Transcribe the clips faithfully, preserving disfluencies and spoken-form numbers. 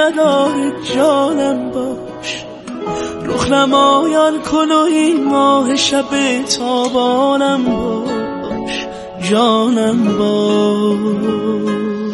صلاح جانم باش، رخ نمایان کن و این ماه شب تابانم باش، جانم باش.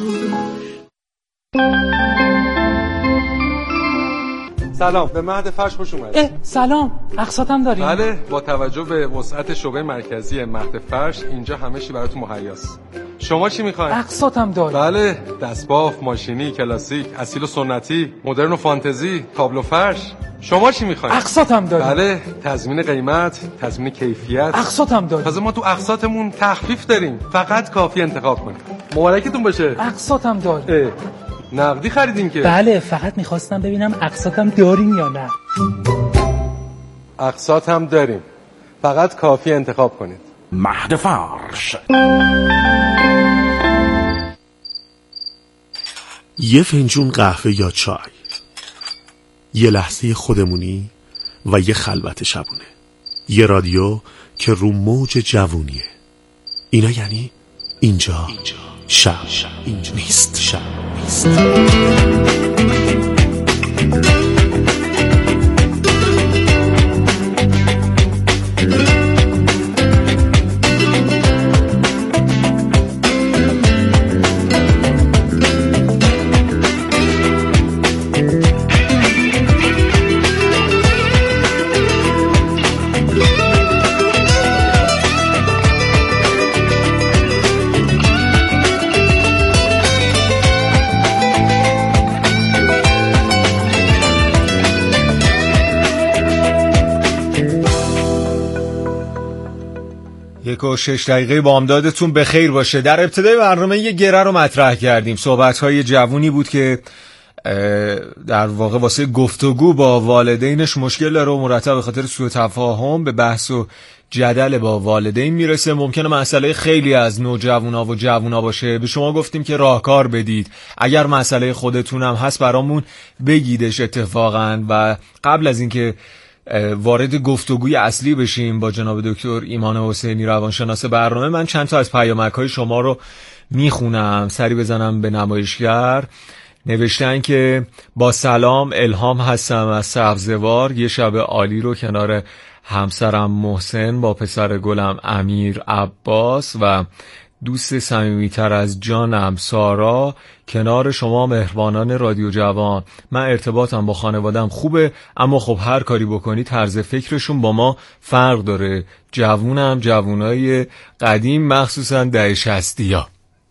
سلام، به مهد فرش خوش اومدید. سلام، اقساطم داریم؟ بله، با توجه به وسعت شعبه مرکزی مهد فرش اینجا همه چی براتون مهیاست. شما چی میخواین؟ اقساطم داریم. بله، دستباف، ماشینی، کلاسیک، اصیل و سنتی، مدرن و فانتزی، تابلو فرش. شما چی میخواین؟ اقساطم داریم. بله، تضمین قیمت، تضمین کیفیت. اقساطم داریم. تازه ما تو اقساطمون تخفیف داریم. فقط کافی انتخاب کنید. مبارکتون باشه. اقساطم داریم. نقدی خریدین که؟ بله، فقط میخواستم ببینم اقساطم داریم یا نه. اقساط هم داریم، فقط کافی انتخاب کنید. مهد فرش. یه فنجون قهوه یا چای، یه لحظه خودمونی و یه خلوت شبونه، یه رادیو که رو موج جوونیه. اینا یعنی اینجا, اینجا. شب. شب اینجا نیست. شب نیست. یک و شش دقیقه بامدادتون به خیر باشه. در ابتدای برنامه یه گره رو مطرح کردیم. صحبت‌های جوونی بود که در واقع واسه گفتگو با والدینش مشکل داره و مرتب به خاطر سوء تفاهم به بحث و جدل با والدین میرسه. ممکنه مسئله خیلی از نوجوانا و جوونا باشه. به شما گفتیم که راهکار بدید. اگر مسئله خودتونم هست برامون بگیدش اتفاقا. و قبل از اینکه وارد گفتگوی اصلی بشیم با جناب دکتر ایمان حسینی روانشناس برنامه، من چند تا از پیامک‌های شما رو میخونم، سری بزنم به نمایشگر. نوشتن که با سلام، الهام هستم از سبزوار. یه شب عالی رو کنار همسرم محسن با پسر گلم امیر عباس و دوست صمیمیتر از جانم سارا کنار شما مهربانان رادیو جوان. من ارتباطم با خانوادم خوبه، اما خب هر کاری بکنی طرز فکرشون با ما فرق داره. جوونم جوونای قدیم، مخصوصا دهه شصتیا.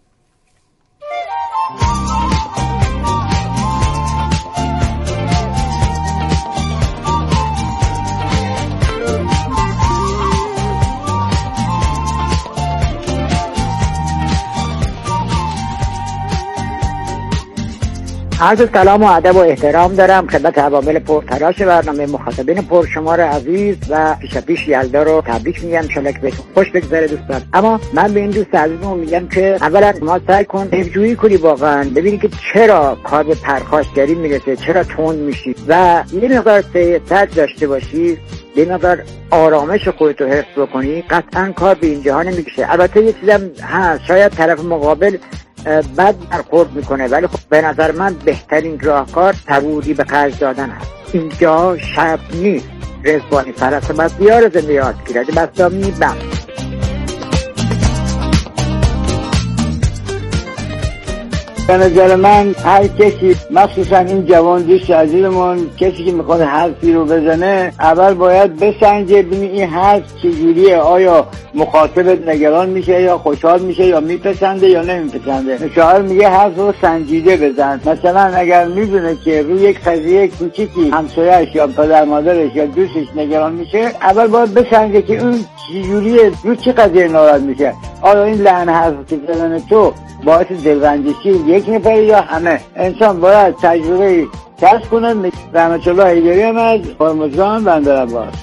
عرض سلام و ادب و احترام دارم خدمت عوامل پرتراش برنامه، مخاطبین پرشمار عزیز و پیش پیش یلدا رو تبریک میگم. انشالله که بهتون خوش بگذره دوستان. اما من به این دوست عزیزمون میگم که اولا ما سعی کن تجربه کنی واقعا ببینی که چرا کار به پرخاشگری میرسه، چرا تند میشی و یه مقدار سعادت داشته باشی، یه مقدار آرامش خودتو حفظ بکنی، قطعا کار به اینجاها نمیکشه. البته یه چیزم هست، شاید طرف مقابل بد برخورد میکنه، ولی خب به نظر من بهترین راهکار صبوری به خرج دادن هست. اینجا شب نیست. رزبانی فرس بس بیار زنده یاد گیرد بستامی بم. به نظر من هر کسی، مخصوصا این جوان دوست عزیزمون، کسی که میخواد حرفی رو بزنه اول باید بسنجه ببینی این حرف چجوریه، آیا مخاطبت نگران میشه یا خوشحال میشه یا میپسنده یا نمیپسنده. شاعر میگه حرف رو سنجیده بزن. مثلا اگر میدونه که روی یک قضیه کوچیکی همسایه‌اش یا پدر مادرش یا دوستش نگران میشه، اول باید بسنجه که اون چجوریه، رو چه قضیه ناراحت میشه. آیا این لحن حرف که زدن تو باعث دلرنجشی یک نفر یا همه. انسان باید تجربه کسب کنه. رحمت الله حیدری هم از هرمزگان بندر عباس.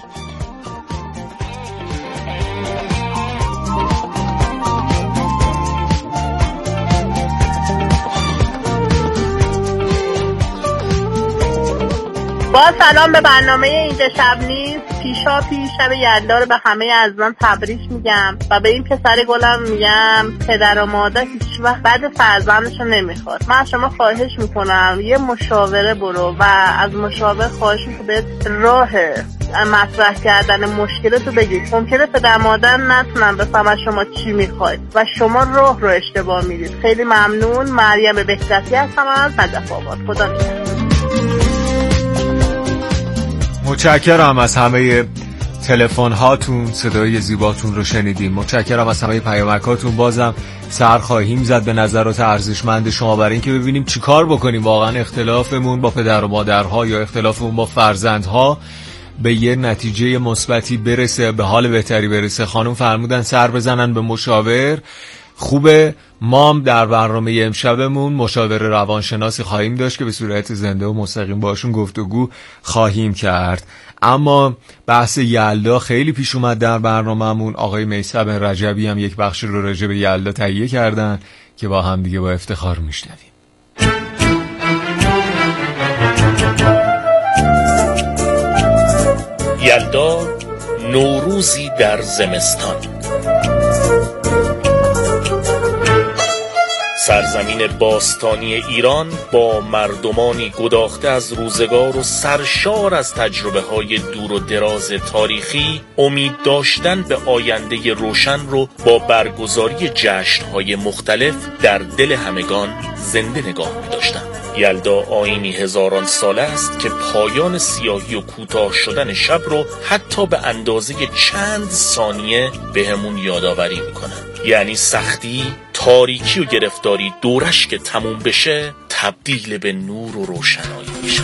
با سلام به برنامه اینجا شب نیست. پیشا پیش شب یلدا رو به همه عزیزان تبریک میگم و به این پسر گلم میگم پدر و مادر هیچ وقت بعد فرزندشو نمیخواد. من شما خواهش میکنم یه مشاوره برو و از مشاور خواهش میکنم به راه مطرح کردن مشکلتو بگید. ممکنه پدر مادر نتونن بفهمن شما چی میخواید و شما راه رو اشتباه میرید. خیلی ممنون. مریم بهزتی هستم از نجف آباد. خدا نگهدار. متشکرم از همه تلفن هاتون، صدای زیباتون رو شنیدیم. متشکرم از همه پیامکاتون. بازم سر خواهیم زد به نظرات ارزشمند شما برای اینکه ببینیم چی کار بکنیم واقعا اختلافمون با پدر و مادرها یا اختلافمون با فرزندها به یه نتیجه مثبتی برسه، به حال بهتری برسه. خانم فرمودن سر بزنن به مشاور. خوبه. ما هم در برنامه امشبمون مشاور روانشناسی خواهیم داشت که به صورت زنده و مستقیم باشون گفتگو خواهیم کرد. اما بحث یلدا خیلی پیش اومد در برنامه‌مون. آقای میثم رجبی هم یک بخش رو راجع به یلدا تهیه کردن که با هم دیگه با افتخار میشنویم. یلدا، نوروزی در زمستان. سرزمین باستانی ایران با مردمانی گداخته از روزگار و سرشار از تجربه های دور و دراز تاریخی، امید داشتن به آینده روشن رو با برگزاری جشن‌های مختلف در دل همگان زنده نگاه می‌داشتند. یلدا آیینی هزاران ساله است که پایان سیاهی و کوتاه شدن شب رو حتی به اندازه چند ثانیه بهمون یادآوری میکنه. یعنی سختی، تاریکی و گرفتاری دورش که تموم بشه تبدیل به نور و روشنایی میشه.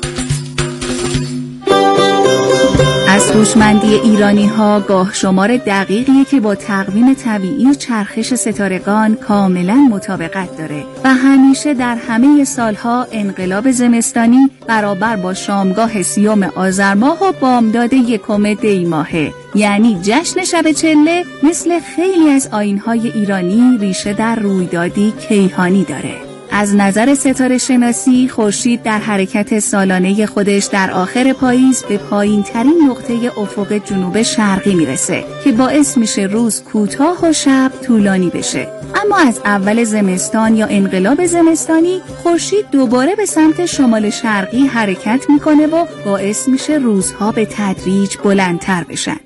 از هوشمندی ایرانی ها گاه شمار دقیقیه که با تقویم طبیعی چرخش ستارگان کاملا مطابقت داره و همیشه در همه سالها انقلاب زمستانی برابر با شامگاه سیوم آذر ماه و بامداد یکم دی ماهه. یعنی جشن شب چله مثل خیلی از آیین‌های ایرانی ریشه در رویدادی کیهانی داره. از نظر ستاره شناسی خورشید در حرکت سالانه خودش در آخر پاییز به پایین ترین نقطه افق جنوب شرقی میرسه که باعث میشه روز کوتاه و شب طولانی بشه. اما از اول زمستان یا انقلاب زمستانی خورشید دوباره به سمت شمال شرقی حرکت میکنه و باعث میشه روزها به تدریج بلندتر بشن.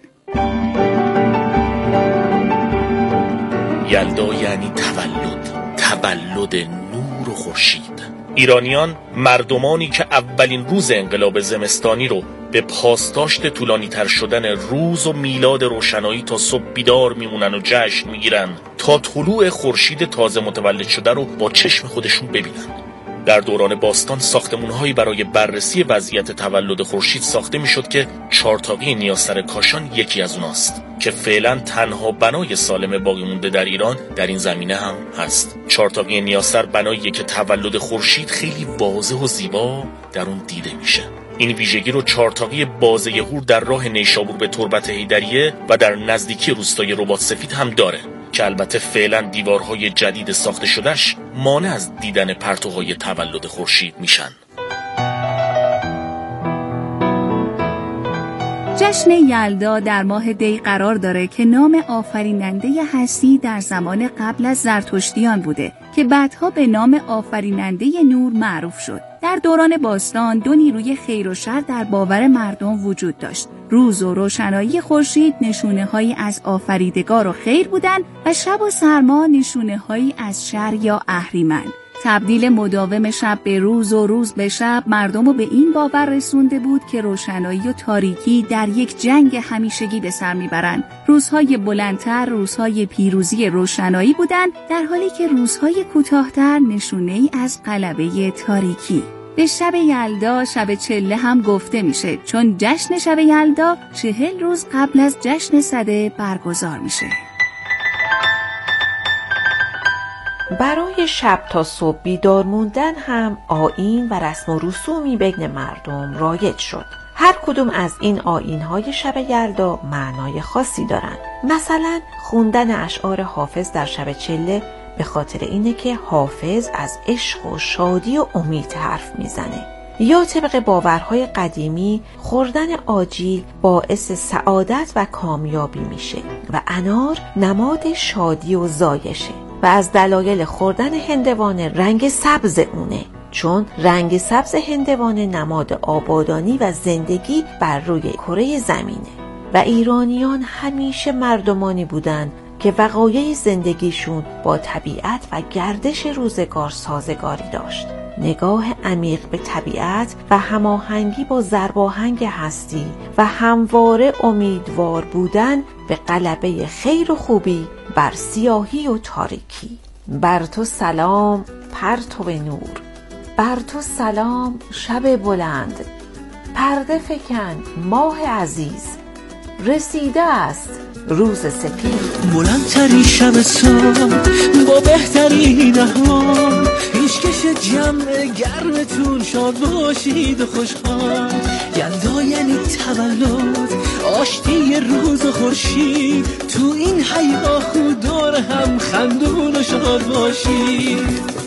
یلدا یعنی تولد، تولد نور و خورشید. ایرانیان مردمانی که اولین روز انقلاب زمستانی رو به پاسداشت طولانی تر شدن روز و میلاد روشنایی تا صبح بیدار میمونن و جشن میگیرن تا طلوع خورشید تازه متولد شده رو با چشم خودشون ببینن. در دوران باستان ساختمان‌هایی برای بررسی وضعیت تولد خورشید ساخته میشد که چارتاقی نیاسر کاشان یکی از اوناست که فعلا تنها بنای سالم باقی مونده در ایران در این زمینه هم هست. چارتاقی نیاسر بناییه که تولد خورشید خیلی واضح و زیبا در اون دیده میشه. این ویژگی رو چارتاقی بازه هور در راه نیشابور به تربت حیدریه و در نزدیکی روستای رباط سفید هم داره که البته فعلا دیوارهای جدید ساخته شدهش مانع از دیدن پرتوهای تولد خورشید میشن. جشن یلدا در ماه دی قرار داره که نام آفریننده هستی در زمان قبل از زرتشتیان بوده که بعدها به نام آفریننده نور معروف شد. در دوران باستان دو نیروی خیر و شر در باور مردم وجود داشت. روز و روشنایی خورشید نشونه‌هایی از آفریدگار و خیر بودند و شب و سرما نشونه‌هایی از شر یا اهریمن. تبدیل مداوم شب به روز و روز به شب مردم رو به این باور رسونده بود که روشنایی و تاریکی در یک جنگ همیشگی به سر میبرند. روزهای بلندتر روزهای پیروزی روشنایی بودند، در حالی که روزهای کوتاهتر نشونه‌ای از غلبه تاریکی. به شب یلدا شب چله هم گفته میشه، چون جشن شب یلدا چهل روز قبل از جشن سده برگزار میشه. برای شب تا صبح بیدار موندن هم آیین و رسم و رسومی بین مردم رایج شد. هر کدوم از این آیین‌های شب یلدا معنای خاصی دارند. مثلا خوندن اشعار حافظ در شب چله به خاطر اینه که حافظ از عشق و شادی و امید حرف میزنه. یا طبق باورهای قدیمی خوردن آجیل باعث سعادت و کامیابی میشه و انار نماد شادی و زایشه و از دلایل خوردن هندوانه رنگ سبز اونه، چون رنگ سبز هندوانه نماد آبادانی و زندگی بر روی کره زمینه و ایرانیان همیشه مردمانی بودند که وقایع زندگیشون با طبیعت و گردش روزگار سازگاری داشت. نگاه عمیق به طبیعت و هماهنگی با ضرباهنگ هستی و همواره امیدوار بودن به غلبه خیر و خوبی بر سیاهی و تاریکی. بر تو سلام پرتو نور، بر تو سلام شب بلند، پرده فکن ماه عزیز، رسیده است روز سپید. بلندترین شب سال با بهترین احوال، پیشکش جمع گرمتون شاد باشید و خوشحال. یلدا یعنی تولد، آشتی روز و خورشید، تو این هیاهو دور هم خندون و شاد باشید.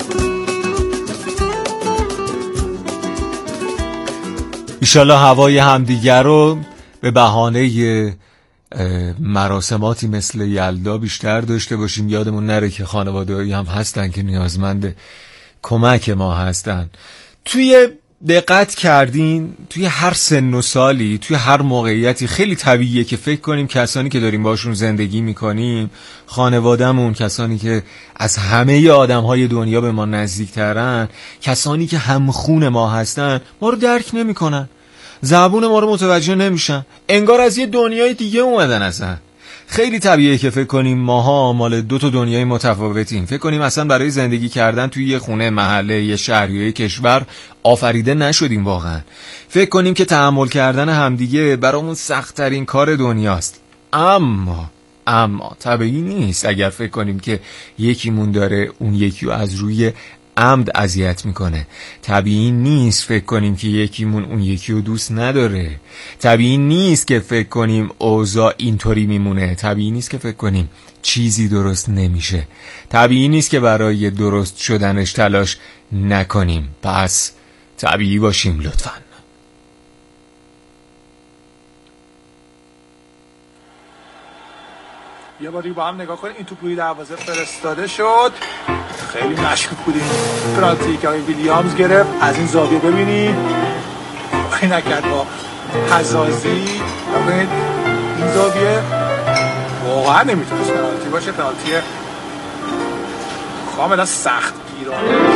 ایشالله هوای همدیگر رو به بهانه مراسماتی مثل یلدا بیشتر داشته باشیم. یادمون نره که خانواده‌ای هم هستن که نیازمند کمک ما هستن. توی دقت کردین توی هر سن و سالی، توی هر موقعیتی خیلی طبیعیه که فکر کنیم کسانی که داریم باشون زندگی میکنیم، خانوادهمون، کسانی که از همه آدمهای دنیا به ما نزدیکترن، کسانی که همخون ما هستن، ما رو درک نمیکنن، زبون ما رو متوجه نمیشن، انگار از یه دنیای دیگه اومدن اصلا. خیلی طبیعیه که فکر کنیم ماها مال دو تا دنیای متفاوتیم. فکر کنیم اصلا برای زندگی کردن توی یه خونه، محله، یه شهر یا یه کشور آفریده نشدیم واقعا. فکر کنیم که تحمل کردن همدیگه برامون سخت‌ترین کار دنیاست. اما اما طبیعی نیست اگر فکر کنیم که یکیمون داره اون یکی رو از روی عمد اذیت میکنه. طبیعی نیست فکر کنیم که یکیمون اون یکی رو دوست نداره. طبیعی نیست که فکر کنیم اوضاع اینطوری میمونه. طبیعی نیست که فکر کنیم چیزی درست نمیشه. طبیعی نیست که برای درست شدنش تلاش نکنیم. پس طبیعی باشیم لطفاً. یه باری با هم نگاه کنیم. این توپ روی دروازه فرستاده شد. خیلی مشکوک بودیم. پرانتی که آقای ویلیامز گرفت. از این زاویه ببینید کاری نکرد با حزازی. ببینید این زاویه واقعا نمیتونست پرانتی باشه. پرانتی کاملا سخت گیرانه.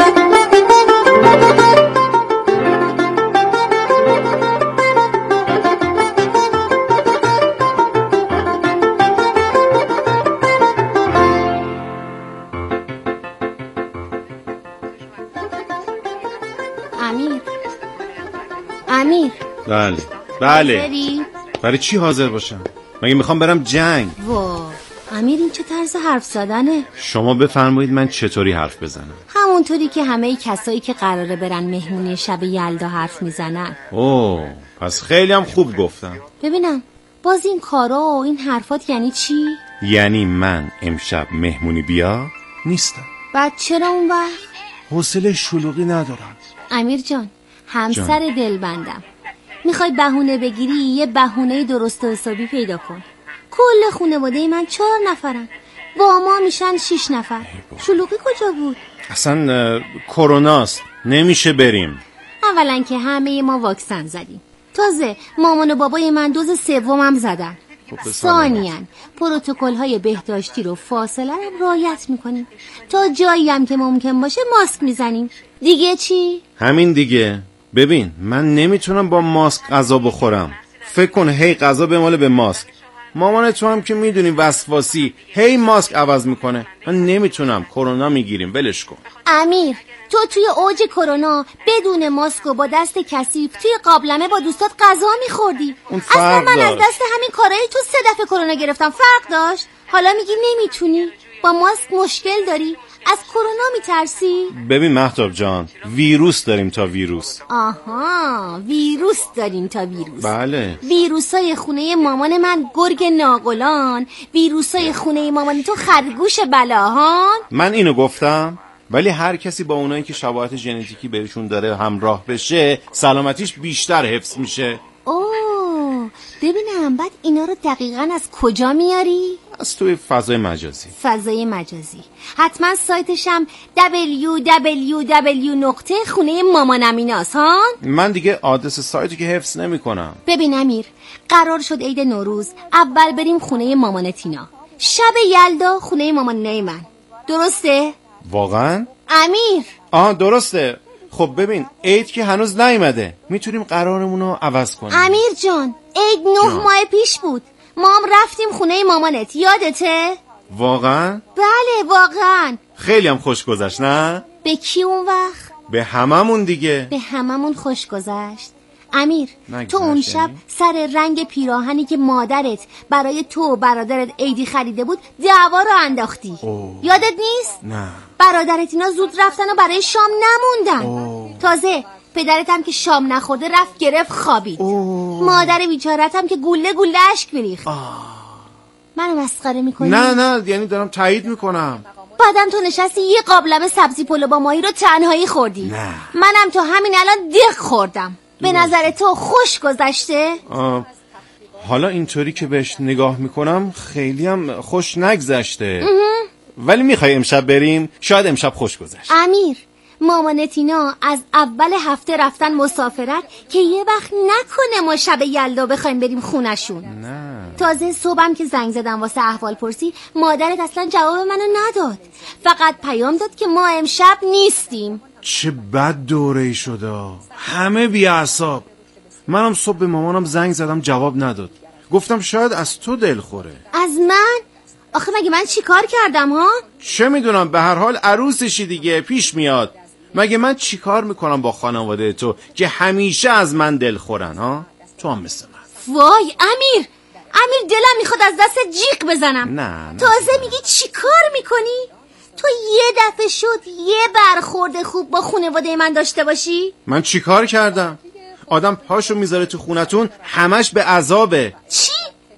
امیر. بله بله. برای چی حاضر باشم؟ مگه میخوام برم جنگ؟ وا امیر این چه طرز حرف زدنه؟ شما بفرمایید من چطوری حرف بزنم؟ همونطوری که همه کسایی که قراره برن مهمونی شب یلدا حرف میزنن. اوه پس خیلی هم خوب گفتم. ببینم باز این کارا و این حرفات یعنی چی؟ یعنی من امشب مهمونی بیا نیستم. بعد چرا اون وقت؟ حوصله شلوغی ندارم. امیر جان همسر دلبندم، میخوای بهونه بگیری یه بهونه درست و حسابی پیدا کن. کل خانواده من چهار نفرن، با ما میشن شش نفر. شلوغی کجا بود؟ اصلا کروناست، نمیشه بریم. اولا که همه ما واکسن زدیم، تازه مامان و بابای من دوز سومم زدن. ثانیاً پروتکل های بهداشتی رو فاصله رو رعایت میکنیم. تا جایی هم که ممکن باشه ماسک میزنیم. دیگه چی؟ همین دیگه. ببین من نمیتونم با ماسک غذا بخورم. فکر کن هی غذا بماله به ماسک. مامان تو هم که میدونی وسواسی، هی ماسک عوض میکنه. من نمیتونم، کرونا میگیریم، ولش کن. امیر تو توی اوج کرونا بدون ماسک و با دست کثیف توی قابلمه با دوستات غذا میخوردی. اصلا من داشت. از دست همین کارهای تو سه دفعه کرونا گرفتم. فرق داشت. حالا میگی نمیتونی، با ماسک مشکل داری، از کرونا میترسی؟ ببین مهتاب جان، ویروس داریم تا ویروس. آها ویروس داریم تا ویروس. بله. ویروسای خونه مامان من گرگ ناقلان، ویروسای خونه مامان تو خرگوش بلاهان. من اینو گفتم؟ ولی هر کسی با اونایی که شباهت ژنتیکی بهشون داره همراه بشه سلامتیش بیشتر حفظ میشه. اوه ببینم بعد اینا رو دقیقاً از کجا میاری؟ از توی فضای مجازی. فضای مجازی حتما سایتشم دبلیو دبلیو دبلیو نقطه خونه مامانم ایناست ها؟ من دیگه آدرس سایتی که حفظ نمی کنم. ببین امیر، قرار شد عید نوروز اول بریم خونه مامان تینا، شب یلدا خونه مامان من، درسته؟ واقعا؟ امیر آه درسته. خب ببین عید که هنوز نیومده، میتونیم قرارمون رو عوض کنیم. امیر جان عید نه ماه پیش بود، ما هم رفتیم خونه مامانت، یادته؟ واقعا؟ بله واقعا. خیلی هم خوش گذشت نه؟ به کی اون وقت؟ به هممون دیگه. به هممون خوش گذشت. امیر تو اون شب سر رنگ پیراهنی که مادرت برای تو و برادرت عیدی خریده بود دعوا رو انداختی. اوه. یادت نیست؟ نه. برادرت اینا زود رفتن و برای شام نموندن. اوه. تازه پدرت هم که شام نخورده رفت گرفت خوابید. اوه. مادر بیچارت هم که گوله گوله اشک میریخت. منو مسخره میکنی؟ نه نه یعنی دارم تایید میکنم. بعدم تو نشستی یه قابلمه سبزی پلو با ماهی رو تنهایی خوردی. نه. منم تو همین الان دق خوردم. به نظر تو خوش گذشته؟ آه. حالا اینطوری که بهش نگاه میکنم خیلی هم خوش نگذشته. ولی میخوای امشب بریم؟ شاید امشب خوش گذشت. امیر مامان تینا از اول هفته رفتن مسافرت که یه وقت نکنه ما شب یلدا بخوایم بریم خونشون. نه. تازه صبحم که زنگ زدم واسه احوال پرسی مادرت اصلا جواب منو نداد، فقط پیام داد که ما امشب نیستیم. چه بد دوره‌ای شده، همه بی‌اعصاب. منم صبح به مامانم زنگ زدم جواب نداد، گفتم شاید از تو دلخوره. از من؟ آخه مگه من چی کار کردم ها؟ چه میدونم، به هر حال عروسشی دیگه، پیش میاد. مگه من چی کار میکنم با خانواده تو که همیشه از من دلخورن ها؟ تو هم مثل من. وای امیر، امیر دلم میخواد از دست جیغ بزنم. نه, نه تازه میگی چی کار میکنی؟ تو یه دفعه شد یه برخورد خوب با خانواده من داشته باشی؟ من چی کار کردم؟ آدم پاشو میذاره تو خونتون همش به عذابه. چی؟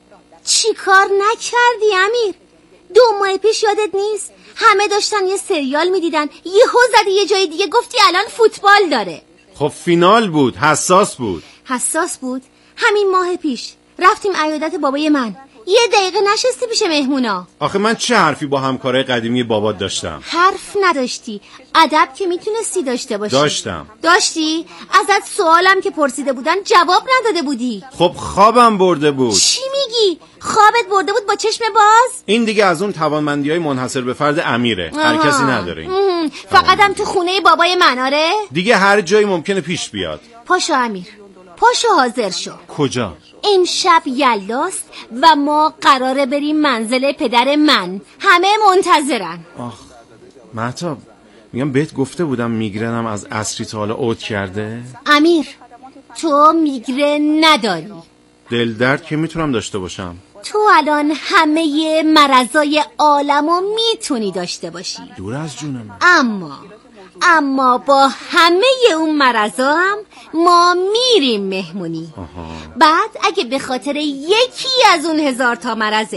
چی کار نکردی امیر؟ دو ماه پیش یادت نیست؟ همه داشتن یه سریال میدیدن، یهو زدی یه جای دیگه گفتی الان فوتبال داره. خب فینال بود، حساس بود. حساس بود؟ همین ماه پیش رفتیم عیادت بابای من، یه دقیقه نشستی پیش مهمونا. آخه من چه حرفی با همکارای قدیمی بابات داشتم؟ حرف نداشتی، ادب که میتونستی داشته باشی. داشتم. داشتی؟ ازت سوالم که پرسیده بودن جواب نداده بودی. خب خوابم برده بود. چی میگی؟ خوابت برده بود با چشم باز؟ این دیگه از اون توانمندی‌های منحصر به فرد امیره. آها. هر کسی نداره. فقط هم تو خونه بابای من آره؟ دیگه هر جایی ممکنه پیش بیاد. پاشو امیر، پاشو حاضر شو. کجا؟ امشب یلداست و ما قراره بریم منزل پدر من، همه منتظرن. آخ مهتاب، میگم بهت گفته بودم میگرنم از عصری تا حالا عود کرده. امیر تو میگرن نداری. دل درد که میتونم داشته باشم. تو الان همه مرضای عالمو میتونی داشته باشی، دور از جون من. اما اما با همه اون مرضا هم ما میریم مهمونی. آها. بعد اگه به خاطر یکی از اون هزار تا مرضت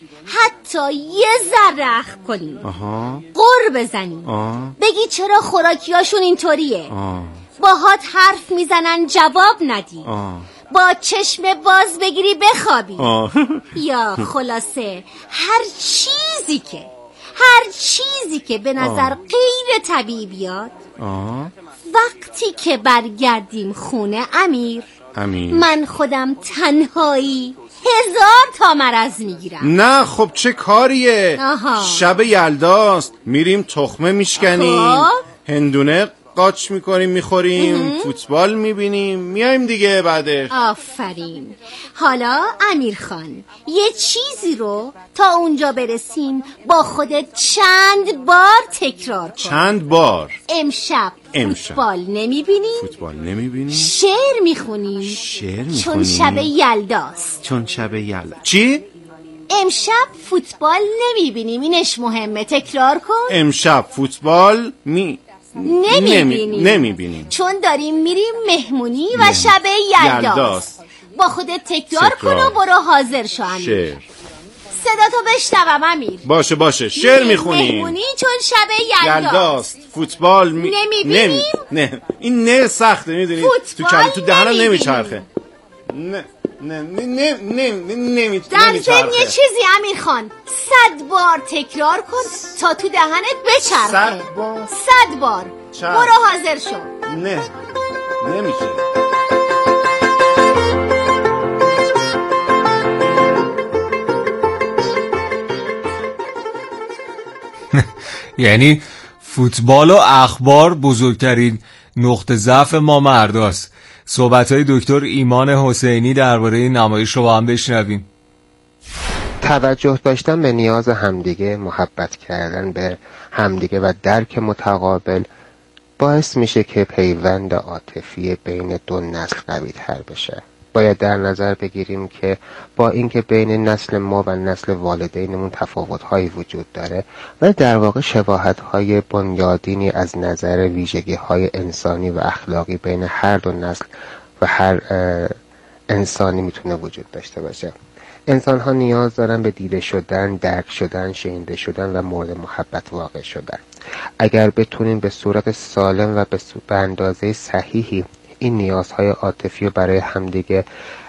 حتی یه ذره اخم کنی، آها. قر بزنی، آه. بگی چرا خوراکیاشون اینطوریه، آه. باهات حرف میزنن جواب ندی، آه. با چشم باز بگیری بخوابی، آه. یا خلاصه هر چیزی که هر چیزی که به نظر آه. غیر طبیعی بیاد، آه. وقتی که برگردیم خونه امیر، امیر من خودم تنهایی هزار تا مرض میگیرم. نه خب چه کاریه؟ آها. شب یلداست، میریم تخمه میشکنیم، هندونه قاچ میکنیم میخوریم، فوتبال میبینیم، میایم دیگه بعدش. آفرین. حالا امیر خان یه چیزی رو تا اونجا برسیم با خودت چند بار تکرار کن. چند بار؟ امشب, امشب. فوتبال نمیبینیم، فوتبال نمیبینیم، شعر میخونیم، شعر میخونیم چون شب یلداست. چون شب یلدا. چی؟ امشب فوتبال نمیبینیم، اینش مهمه، تکرار کن. امشب فوتبال می نمیبینیم نمیبینیم چون داریم میریم مهمونی و شب یلداست. با خودت تکرار, تکرار کن و برو حاضر شو. شعر. صدا تو بشنوم امیر. باشه باشه شعر میخونیم. مهمونی چون شب یلداست. فوتبال می... نمیبینیم؟ نه این نه سخته میدونی تو کل تو دهنم نمیچرخه. نه نه نه نه نه در ضمن یه چیزی امیر خان صد بار تکرار کن تا تو دهنت بچرخه. صد بار صد بار برو حاضر شو. نه نمیشه. یعنی فوتبال و اخبار بزرگترین نقطه ضعف ما مرداست. صحبت‌های دکتر ایمان حسینی درباره این نمایش رو با هم بشنویم. توجه داشتن به نیاز همدیگه، محبت کردن به همدیگه و درک متقابل باعث میشه که پیوند عاطفی بین دو نسل قوی تر بشه. باید در نظر بگیریم که با اینکه بین نسل ما و نسل والدینمون تفاوت‌هایی وجود داره ولی در واقع شباهت‌های بنیادینی از نظر ویژگی‌های انسانی و اخلاقی بین هر دو نسل و هر انسانی میتونه وجود داشته باشه. انسان‌ها نیاز دارن به دیده شدن، درک شدن، شنیده شدن و مورد محبت واقع شدن. اگر بتونیم به صورت سالم و به اندازه صحیحی این نیازهای عاطفی رو برای همدیگه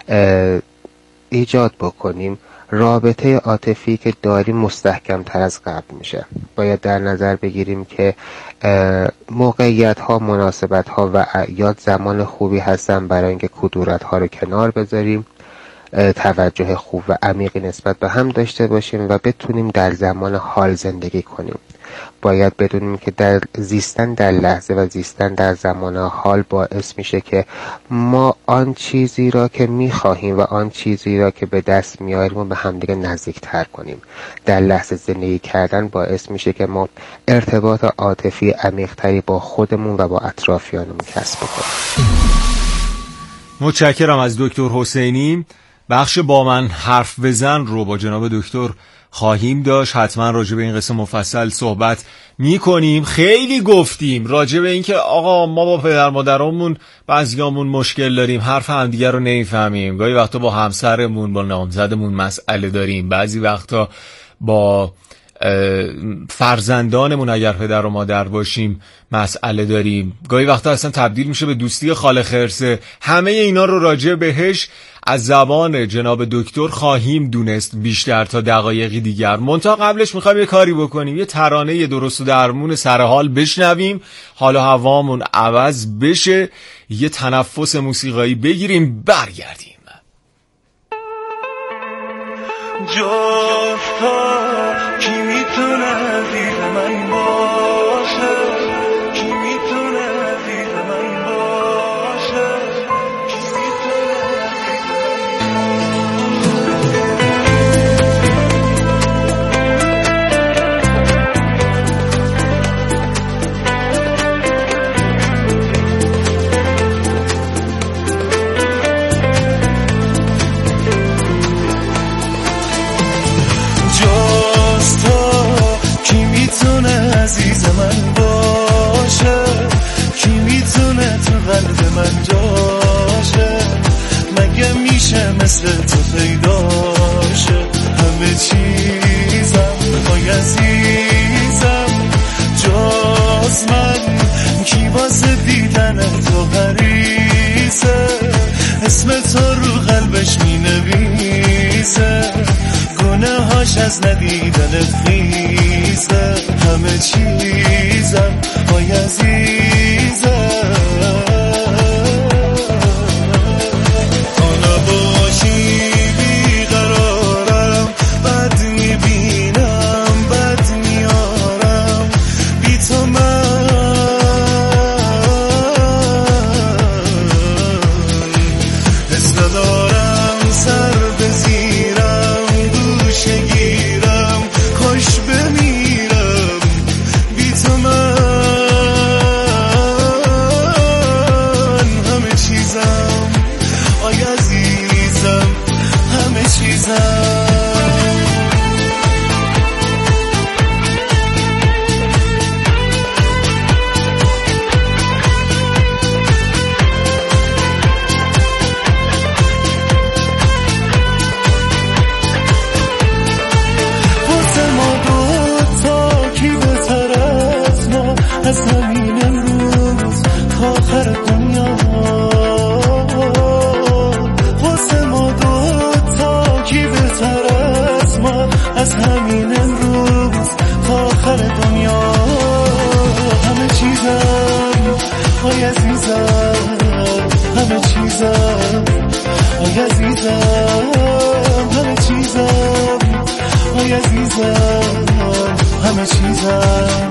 ایجاد بکنیم، رابطه عاطفی که داریم مستحکم تر از قبل میشه. باید در نظر بگیریم که موقعیت ها، مناسبت ها و اعیاد زمان خوبی هستن برای اینکه کدورت ها رو کنار بذاریم، توجه خوب و عمیقی نسبت به هم داشته باشیم و بتونیم در زمان حال زندگی کنیم. باید بدونیم که در زیستن در لحظه و زیستن در زمان حال باعث میشه که ما آن چیزی را که میخواهیم و آن چیزی را که به دست میاریم و به همدیگه نزدیکتر کنیم. در لحظه زندگی کردن باعث میشه که ما ارتباط عاطفی عمیق‌تری با خودمون و با اطرافیانمون کسب کنیم. متشکرم از دکتر حسینی. بخش با من حرف بزن رو با جناب دکتر خواهیم داشت. حتما راجع به این قصه مفصل صحبت میکنیم. خیلی گفتیم راجع به این که آقا ما با پدر مادرامون بعضیامون مشکل داریم، حرف همدیگر رو نمیفهمیم، گاهی وقتا با همسرمون، با نامزدمون مسئله داریم، بعضی وقتا با فرزندانمون اگر پدر و مادر باشیم مسئله داریم، گاهی وقتا اصلا تبدیل میشه به دوستی خاله خرسه. همه اینا رو راجع بهش از زبان جناب دکتر خواهیم دونست بیشتر تا دقایقی دیگر. منتها قبلش میخوایم یه کاری بکنیم، یه ترانه درست و درمون سرحال بشنویم، حالا هوامون عوض بشه، یه تنفس موسیقایی بگیریم، برگردیم. جفتا کی میتونه دید من باشه، کی میتونه دید من باشه، کی میتونه عزیز من باشه، کی میتونه تو قلب من جاشه، مگه میشه مثل تو پیداشه، همه چیزم آی عزیزم جز من، کی واسه دیدن تو غریزه، اسم تو رو قلبش مینویسه، گناهاش از ندیدنت خیزه، همه چیزم آی عزیزم حالا باشی بیقرارم، بد میبینم بد میارم، بی تو من حس ندارم سر بزیرم، گوشه گیرم خوش بمیرم، بی تو من همه چیزم آی عزیزم، همه چیزم. عزیزم آی عزیزم همه چیزم آی عزیزم همه چیزم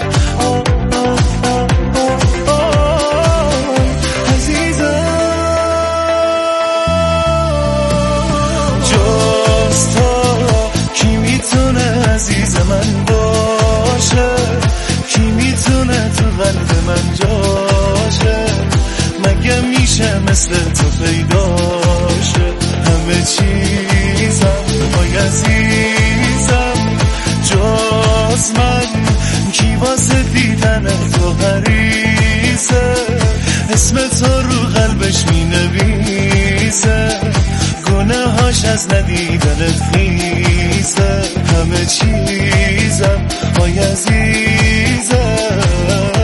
عزیز من باشه کی میتونه تو قلب من جاشه مگه میشه مثل تو پیداشه همه چیزم آی عزیزم جز من کی واسه دیدن تو حریصه اسم تو رو قلبش مینویسه گناهاش از ندیدنت خیزه همه چیزم آی عزیزم